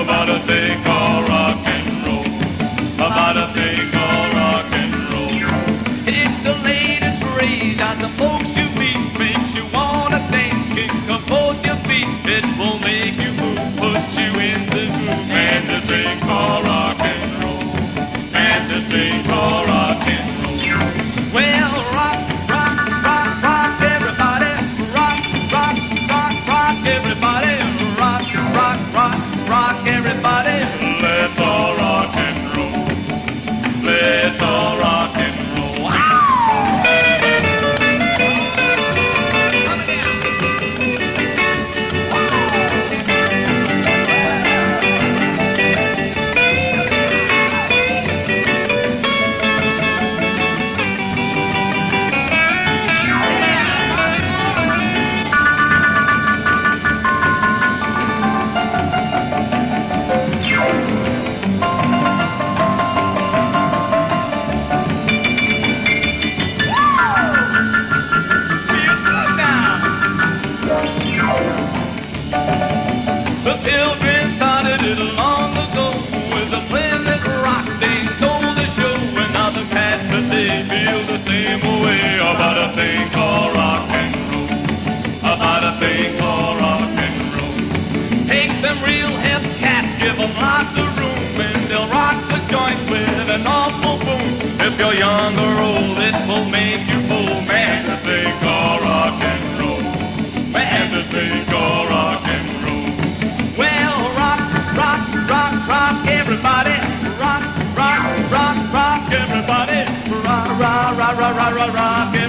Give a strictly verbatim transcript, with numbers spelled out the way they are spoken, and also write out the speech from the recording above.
about a thing called rock and roll, about a thing called rock and roll. It's the latest rage as the folks you meet makes you wanna dance, kick up both your feet. It will make you move, put you in the groove. And this thing called rock and roll, and this thing called rock and roll. Well, rock, rock, rock, rock, everybody, rock, rock, rock, rock, everybody, rock, rock, rock, rock, everybody. Let's all rock and roll. Let's all rock and roll. Wow! The Pilgrims started it long ago with a Plymouth Rock. They stole the show, and now the cats today feel the same way about a thing called rock and roll, about a thing called rock and roll. Take some real hip cats, give them lots of room, and they'll rock the joint with an awful boom. If you're young or old, it will make you full. Man, this thing called rock and roll. Man, this thing called rock and roll. Well, rock, rock, rock, rock, everybody. Rock, rock, rock, rock, everybody. Rock, rock, rock, rock, rock, rock, rock,